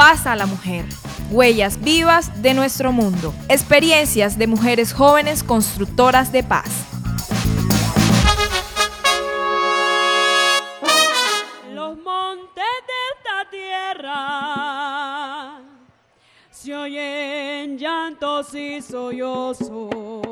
Paz a la mujer. Huellas vivas de nuestro mundo. Experiencias de mujeres jóvenes constructoras de paz. Los montes de esta tierra se oyen llantos y sollozos.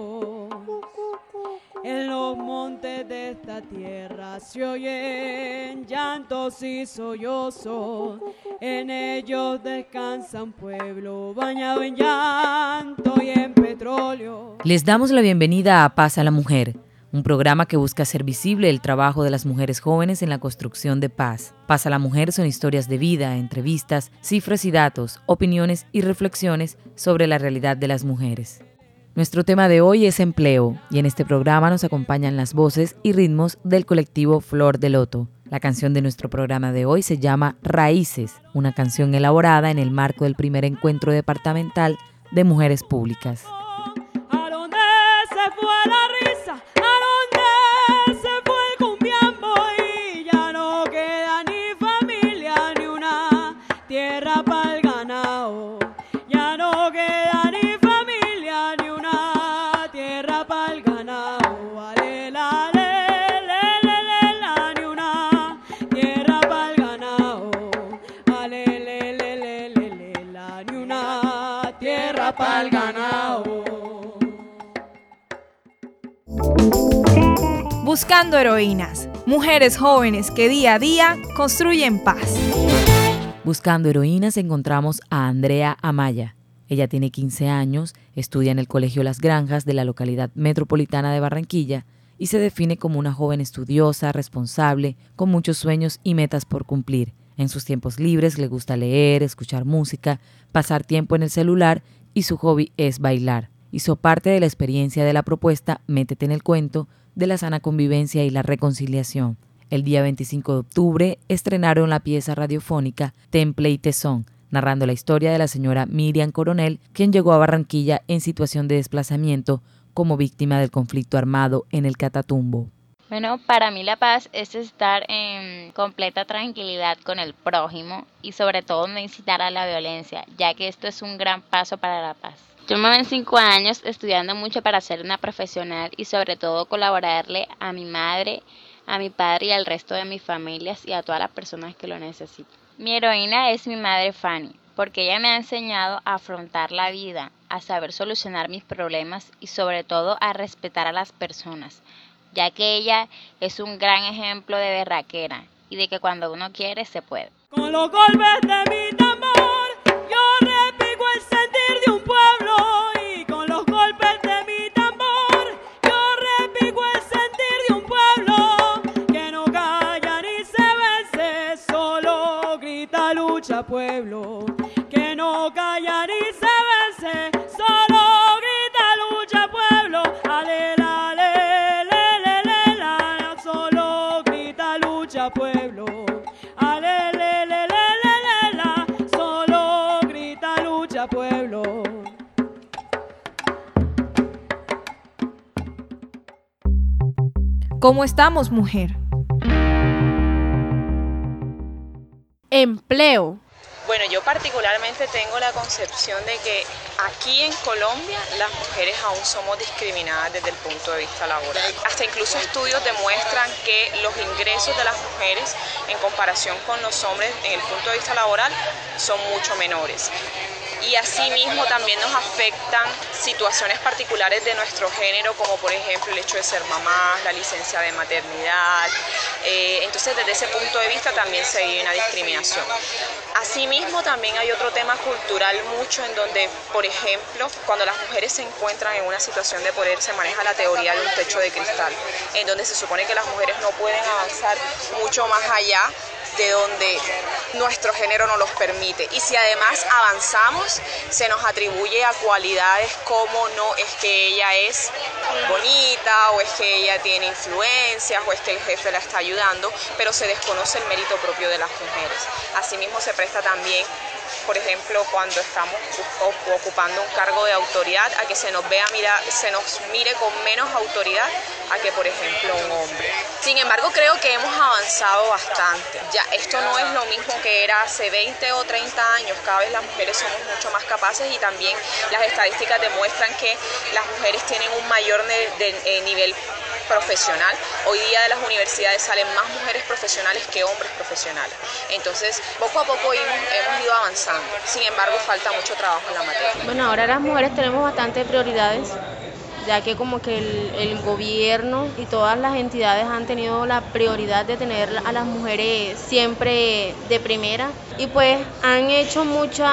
En los montes de esta tierra se oyen llantos y sollozos. En ellos descansa un pueblo bañado en llanto y en petróleo. Les damos la bienvenida a Paz a la Mujer, un programa que busca hacer visible el trabajo de las mujeres jóvenes en la construcción de paz. Paz a la Mujer son historias de vida, entrevistas, cifras y datos, opiniones y reflexiones sobre la realidad de las mujeres. Nuestro tema de hoy es empleo, y en este programa nos acompañan las voces y ritmos del colectivo Flor de Loto. La canción de nuestro programa de hoy se llama Raíces, una canción elaborada en el marco del primer encuentro departamental de mujeres públicas. ¿A dónde se fue la risa? ¿A dónde se fue el cumbiambo? Y ya no queda ni familia ni una tierra para el ganado. Ya no queda ni familia ni una tierra para el ganado. Alela, ni una tierra para el ganado. Alele, ni una tierra para el ganado. Buscando heroínas, mujeres jóvenes que día a día construyen paz. Buscando heroínas encontramos a Andrea Amaya. Ella tiene 15 años, estudia en el Colegio Las Granjas de la localidad metropolitana de Barranquilla y se define como una joven estudiosa, responsable, con muchos sueños y metas por cumplir. En sus tiempos libres le gusta leer, escuchar música, pasar tiempo en el celular y su hobby es bailar. Hizo parte de la experiencia de la propuesta Métete en el cuento de la sana convivencia y la reconciliación. El día 25 de octubre estrenaron la pieza radiofónica Temple y Tesón, narrando la historia de la señora Miriam Coronel, quien llegó a Barranquilla en situación de desplazamiento como víctima del conflicto armado en el Catatumbo. Bueno, para mí la paz es estar en completa tranquilidad con el prójimo y sobre todo no incitar a la violencia, ya que esto es un gran paso para la paz. Yo me ven 5 años estudiando mucho para ser una profesional y sobre todo colaborarle a mi madre, a mi padre y al resto de mis familias y a todas las personas que lo necesitan. Mi heroína es mi madre Fanny, porque ella me ha enseñado a afrontar la vida, a saber solucionar mis problemas y sobre todo a respetar a las personas, ya que ella es un gran ejemplo de berraquera y de que cuando uno quiere se puede. Con los golpes de mi tambor, yo repico el sentir de un pueblo. Y con los golpes de mi tambor, yo repico el sentir de un pueblo. Que no calla ni se vence, solo grita lucha pueblo. Que no calla ni se vence, solo grita lucha pueblo. Alela, solo grita lucha pueblo. Solo grita lucha pueblo. ¿Cómo estamos, mujer? Empleo. Bueno, yo particularmente tengo la concepción de que aquí en Colombia las mujeres aún somos discriminadas desde el punto de vista laboral. Hasta incluso estudios demuestran que los ingresos de las mujeres en comparación con los hombres en el punto de vista laboral son mucho menores. Y asimismo también nos afectan situaciones particulares de nuestro género, como por ejemplo el hecho de ser mamás, la licencia de maternidad. Entonces desde ese punto de vista también se vive una discriminación. Asimismo también hay otro tema cultural mucho en donde, por ejemplo, cuando las mujeres se encuentran en una situación de poder, se maneja la teoría de un techo de cristal, en donde se supone que las mujeres no pueden avanzar mucho más allá de donde nuestro género nos los permite. Y si además avanzamos, se nos atribuye a cualidades como no es que ella es bonita, o es que ella tiene influencias, o es que el jefe la está ayudando, pero se desconoce el mérito propio de las mujeres. Asimismo se presta también por ejemplo, cuando estamos ocupando un cargo de autoridad, a que se nos mire con menos autoridad a que, por ejemplo, un hombre. Sin embargo, creo que hemos avanzado bastante. Ya esto no es lo mismo que era hace 20 o 30 años. Cada vez las mujeres somos mucho más capaces y también las estadísticas demuestran que las mujeres tienen un mayor nivel profesional. Hoy día de las universidades salen más mujeres profesionales que hombres profesionales. Entonces, poco a poco hemos ido avanzando. Sin embargo, falta mucho trabajo en la materia. Bueno, ahora las mujeres tenemos bastantes prioridades, ya que como que el gobierno y todas las entidades han tenido la prioridad de tener a las mujeres siempre de primera, y pues han hecho muchos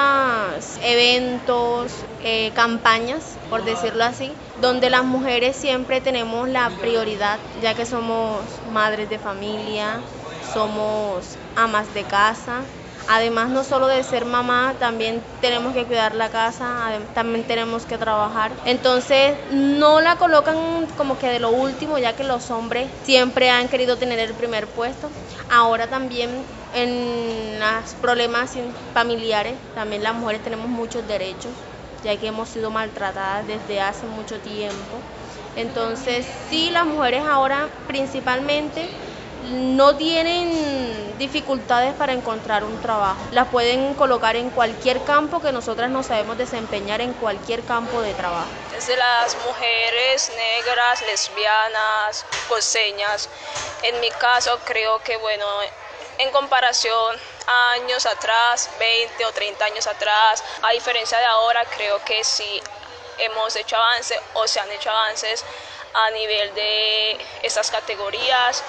eventos, campañas, por decirlo así, donde las mujeres siempre tenemos la prioridad, ya que somos madres de familia, somos amas de casa. Además, no solo de ser mamá, también tenemos que cuidar la casa, también tenemos que trabajar. Entonces, no la colocan como que de lo último, ya que los hombres siempre han querido tener el primer puesto. Ahora también en los problemas familiares, también las mujeres tenemos muchos derechos, ya que hemos sido maltratadas desde hace mucho tiempo. Entonces, sí, las mujeres ahora principalmente no tienen dificultades para encontrar un trabajo. Las pueden colocar en cualquier campo, que nosotras nos sabemos desempeñar en cualquier campo de trabajo. Desde las mujeres negras, lesbianas, costeñas, en mi caso creo que bueno, en comparación a años atrás, 20 o 30 años atrás, a diferencia de ahora, creo que sí hemos hecho avances o se han hecho avances a nivel de estas categorías.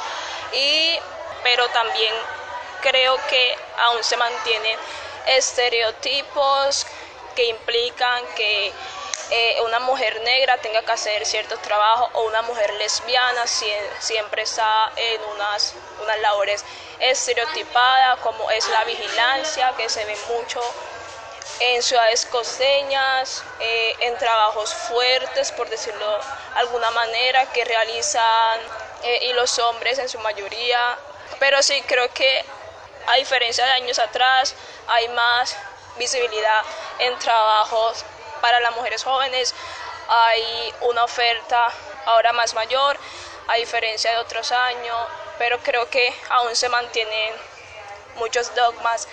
Pero también creo que aún se mantienen estereotipos que implican que una mujer negra tenga que hacer ciertos trabajos, o una mujer lesbiana siempre está en unas labores estereotipadas, como es la vigilancia, que se ve mucho en ciudades costeñas, en trabajos fuertes, por decirlo de alguna manera, que realizan y los hombres en su mayoría. Pero sí, creo que a diferencia de años atrás hay más visibilidad en trabajos para las mujeres jóvenes, hay una oferta ahora más mayor a diferencia de otros años, pero creo que aún se mantienen muchos dogmas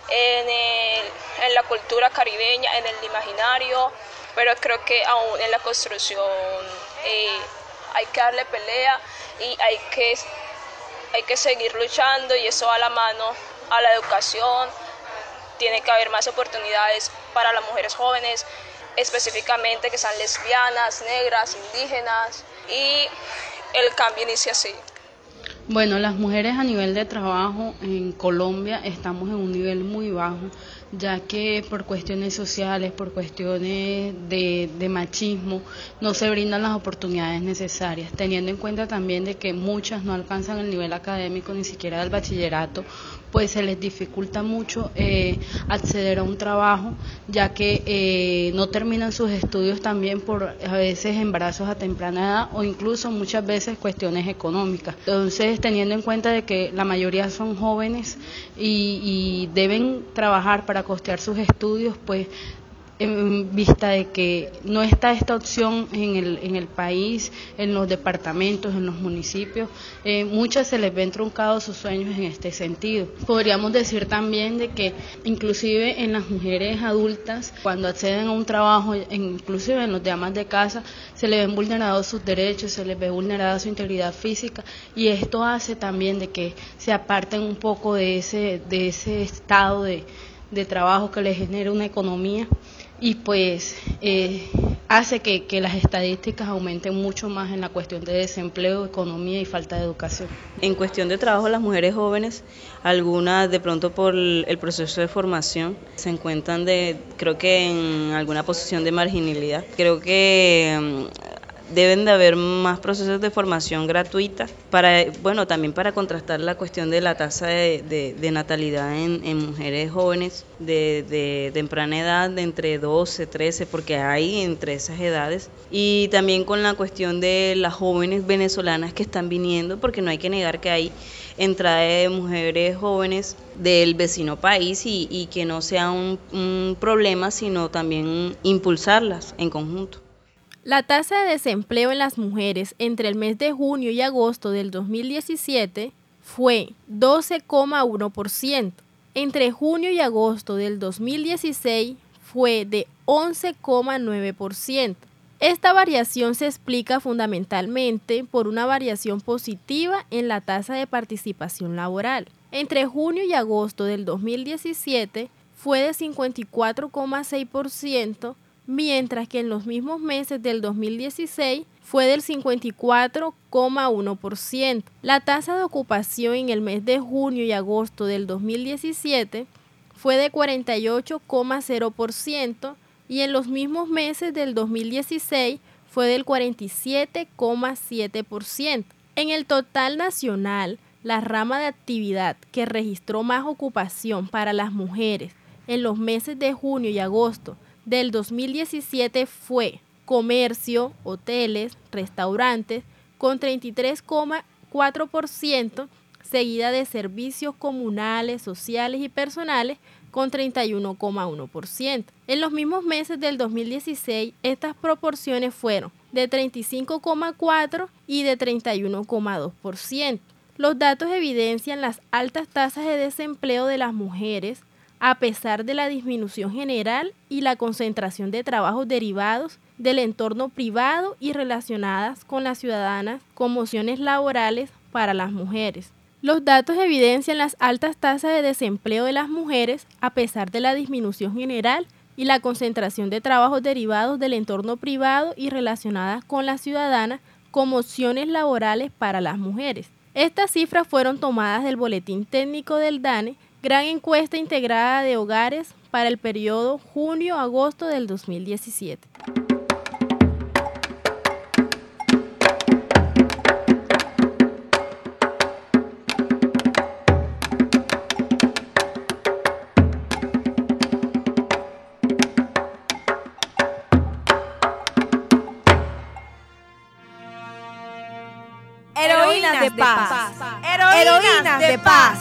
en la cultura caribeña, en el imaginario, pero creo que aún en la construcción hay que darle pelea y hay que seguir luchando, y eso va a la mano a la educación. Tiene que haber más oportunidades para las mujeres jóvenes, específicamente que sean lesbianas, negras, indígenas, y el cambio inicia así. Bueno, las mujeres a nivel de trabajo en Colombia estamos en un nivel muy bajo, ya que por cuestiones sociales, por cuestiones de machismo, no se brindan las oportunidades necesarias, teniendo en cuenta también de que muchas no alcanzan el nivel académico ni siquiera del bachillerato, pues se les dificulta mucho acceder a un trabajo, ya que no terminan sus estudios también por a veces embarazos a temprana edad, o incluso muchas veces cuestiones económicas. Entonces, teniendo en cuenta de que la mayoría son jóvenes y deben trabajar para costear sus estudios, pues en vista de que no está esta opción en el país, en los departamentos, en los municipios, muchas se les ven truncados sus sueños en este sentido. Podríamos decir también de que inclusive en las mujeres adultas, cuando acceden a un trabajo, inclusive en los de amas de casa, se les ven vulnerados sus derechos, se les ve vulnerada su integridad física, y esto hace también de que se aparten un poco de ese estado de trabajo que les genera una economía, y pues hace que las estadísticas aumenten mucho más en la cuestión de desempleo, economía y falta de educación. En cuestión de trabajo, las mujeres jóvenes, algunas de pronto por el proceso de formación, se encuentran creo que en alguna posición de marginalidad. Creo que deben de haber más procesos de formación gratuita para, bueno, también para contrastar la cuestión de la tasa de natalidad en mujeres jóvenes de temprana edad, de entre 12, 13, porque hay entre esas edades, y también con la cuestión de las jóvenes venezolanas que están viniendo, porque no hay que negar que hay entrada de mujeres jóvenes del vecino país y que no sea un problema, sino también impulsarlas en conjunto. La tasa de desempleo en las mujeres entre el mes de junio y agosto del 2017 fue 12,1%. Entre junio y agosto del 2016 fue de 11,9%. Esta variación se explica fundamentalmente por una variación positiva en la tasa de participación laboral. Entre junio y agosto del 2017 fue de 54,6%, mientras que en los mismos meses del 2016 fue del 54,1%. La tasa de ocupación en el mes de junio y agosto del 2017 fue de 48,0%, y en los mismos meses del 2016 fue del 47,7%. En el total nacional, la rama de actividad que registró más ocupación para las mujeres en los meses de junio y agosto del 2017 fue comercio, hoteles, restaurantes, con 33,4%, seguida de servicios comunales, sociales y personales, con 31,1%. En los mismos meses del 2016, estas proporciones fueron de 35,4% y de 31,2%. Los datos evidencian las altas tasas de desempleo de las mujeres, a pesar de la disminución general y la concentración de trabajos derivados del entorno privado y relacionadas con las ciudadanas con opciones laborales para las mujeres. Los datos evidencian las altas tasas de desempleo de las mujeres a pesar de la disminución general y la concentración de trabajos derivados del entorno privado y relacionadas con las ciudadanas como opciones laborales para las mujeres. Estas cifras fueron tomadas del Boletín Técnico del DANE, Gran Encuesta Integrada de Hogares para el periodo junio-agosto del 2017. Heroínas de paz. Heroínas de paz.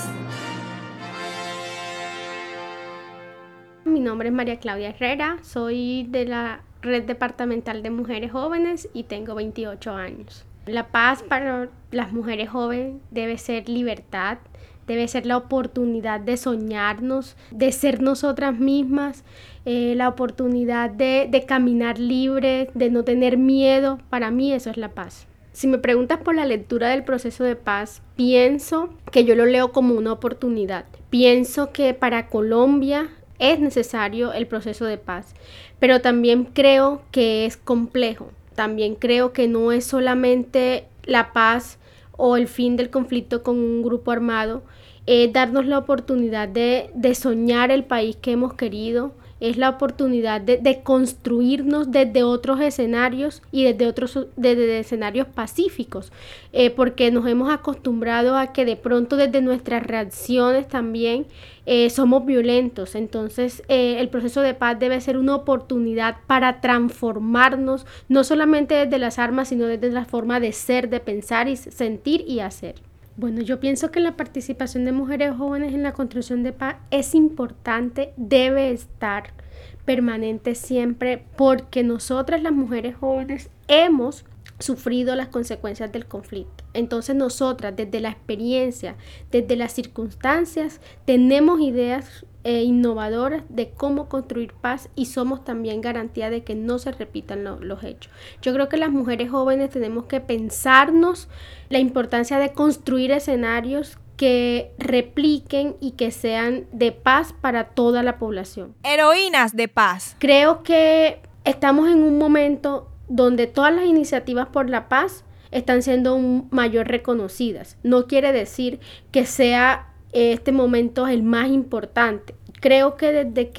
Mi nombre es María Claudia Herrera, soy de la Red Departamental de Mujeres Jóvenes y tengo 28 años. La paz para las mujeres jóvenes debe ser libertad, debe ser la oportunidad de soñarnos, de ser nosotras mismas, la oportunidad de caminar libre, de no tener miedo. Para mí eso es la paz. Si me preguntas por la lectura del proceso de paz, pienso que yo lo leo como una oportunidad. Pienso que para Colombia es necesario el proceso de paz, pero también creo que es complejo. También creo que no es solamente la paz o el fin del conflicto con un grupo armado, es darnos la oportunidad de soñar el país que hemos querido, es la oportunidad de construirnos desde otros escenarios y desde escenarios pacíficos, porque nos hemos acostumbrado a que de pronto desde nuestras reacciones también somos violentos. Entonces el proceso de paz debe ser una oportunidad para transformarnos, no solamente desde las armas, sino desde la forma de ser, de pensar y sentir y hacer. Bueno, yo pienso que la participación de mujeres jóvenes en la construcción de paz es importante, debe estar permanente siempre, porque nosotras las mujeres jóvenes hemos sufrido las consecuencias del conflicto. Entonces nosotras, desde la experiencia, desde las circunstancias, tenemos ideas innovadoras de cómo construir paz y somos también garantía de que no se repitan los hechos. Yo creo que las mujeres jóvenes tenemos que pensarnos la importancia de construir escenarios que repliquen y que sean de paz para toda la población. Heroínas de paz. Creo que estamos en un momento donde todas las iniciativas por la paz están siendo mayor reconocidas. No quiere decir que sea este momento el más importante. Creo que desde que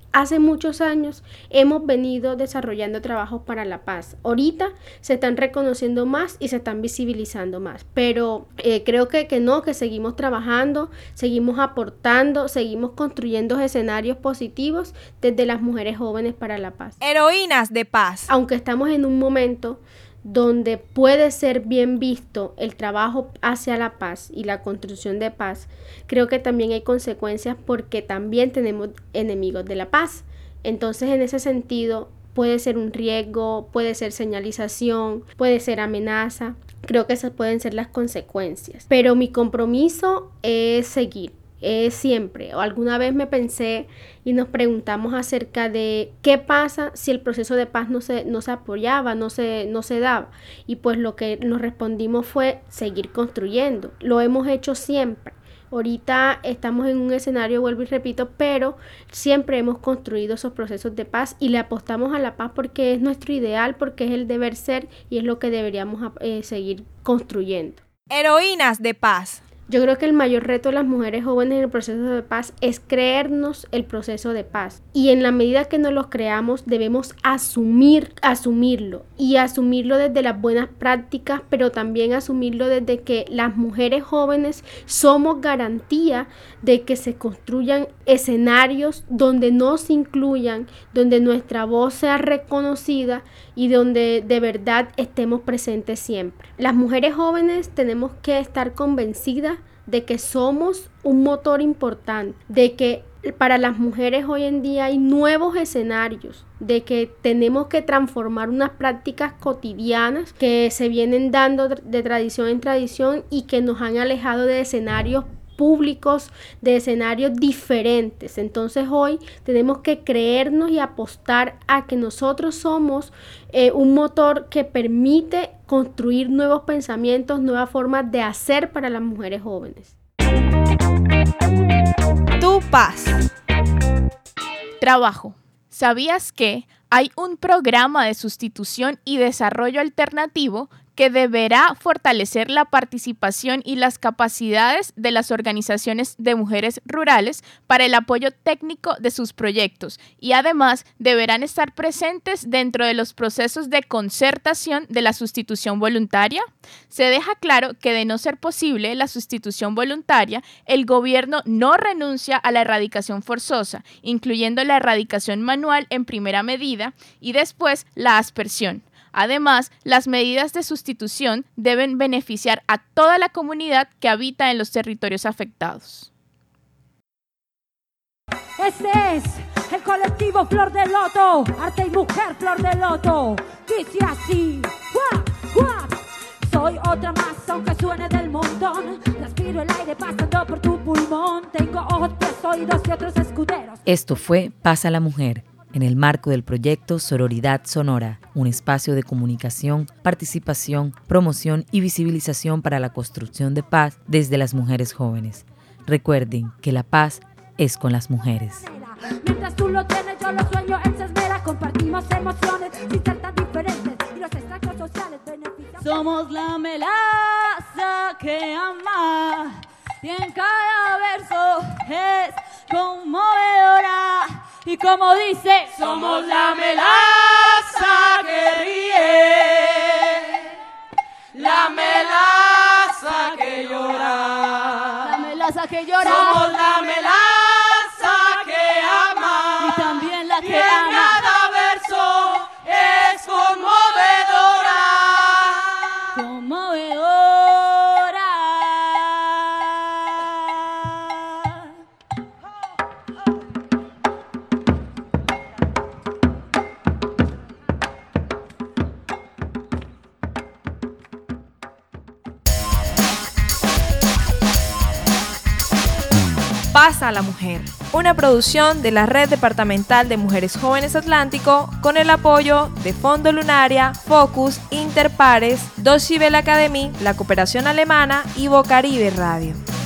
hace muchos años hemos venido desarrollando trabajos para la paz. Ahorita se están reconociendo más y se están visibilizando más, pero creo que seguimos trabajando, seguimos aportando, seguimos construyendo escenarios positivos desde las mujeres jóvenes para la paz. Heroínas de paz. Aunque estamos en un momento donde puede ser bien visto el trabajo hacia la paz y la construcción de paz, creo que también hay consecuencias porque también tenemos enemigos de la paz. Entonces, en ese sentido, puede ser un riesgo, puede ser señalización, puede ser amenaza. Creo que esas pueden ser las consecuencias. Pero mi compromiso es seguir. Siempre, o alguna vez me pensé y nos preguntamos acerca de qué pasa si el proceso de paz no se apoyaba, no se daba, y pues lo que nos respondimos fue seguir construyendo. Lo hemos hecho siempre. Ahorita estamos en un escenario, vuelvo y repito, pero siempre hemos construido esos procesos de paz y le apostamos a la paz porque es nuestro ideal, porque es el deber ser y es lo que deberíamos seguir construyendo. Heroínas de paz. Yo creo que el mayor reto de las mujeres jóvenes en el proceso de paz es creernos el proceso de paz. Y en la medida que nos lo creamos, debemos asumirlo. Y asumirlo desde las buenas prácticas, pero también asumirlo desde que las mujeres jóvenes somos garantía de que se construyan escenarios donde nos incluyan, donde nuestra voz sea reconocida y donde de verdad estemos presentes siempre. Las mujeres jóvenes tenemos que estar convencidas de que somos un motor importante, de que para las mujeres hoy en día hay nuevos escenarios, de que tenemos que transformar unas prácticas cotidianas que se vienen dando de tradición en tradición y que nos han alejado de escenarios públicos, de escenarios diferentes. Entonces hoy tenemos que creernos y apostar a que nosotros somos un motor que permite construir nuevos pensamientos, nuevas formas de hacer para las mujeres jóvenes. Tu paz. Trabajo. ¿Sabías que hay un programa de sustitución y desarrollo alternativo que deberá fortalecer la participación y las capacidades de las organizaciones de mujeres rurales para el apoyo técnico de sus proyectos y además deberán estar presentes dentro de los procesos de concertación de la sustitución voluntaria? Se deja claro que de no ser posible la sustitución voluntaria, el gobierno no renuncia a la erradicación forzosa, incluyendo la erradicación manual en primera medida y después la aspersión. Además, las medidas de sustitución deben beneficiar a toda la comunidad que habita en los territorios afectados. Este es el colectivo Flor de Loto, arte y mujer Flor de Loto. Dice así, ¡guap, guap! Soy otra más, aunque suene del montón. Respiro el aire pasando por tu pulmón. Tengo ojos, pies, oídos y otros escuderos. Esto fue Paz a la Mujer, en el marco del proyecto Sororidad Sonora, un espacio de comunicación, participación, promoción y visibilización para la construcción de paz desde las mujeres jóvenes. Recuerden que la paz es con las mujeres. Mientras tú lo tienes, yo lo sueño, él se esmera. Compartimos emociones sin ser tan diferentes y los extractos sociales benefician. Somos la melaza que ama y en cada verso es conmovedora. Y como dice, somos la melaza que ríe, la melaza que llora, la melaza que llora. Somos la melaza que ama y también la que y en ama. cada verso es conmovedora, conmovedora. Paz a la Mujer, una producción de la Red Departamental de Mujeres Jóvenes Atlántico con el apoyo de Fondo Lunaria, Focus, Interpares, Deutsche Welle Academy, la Cooperación Alemana y Bocaribe Radio.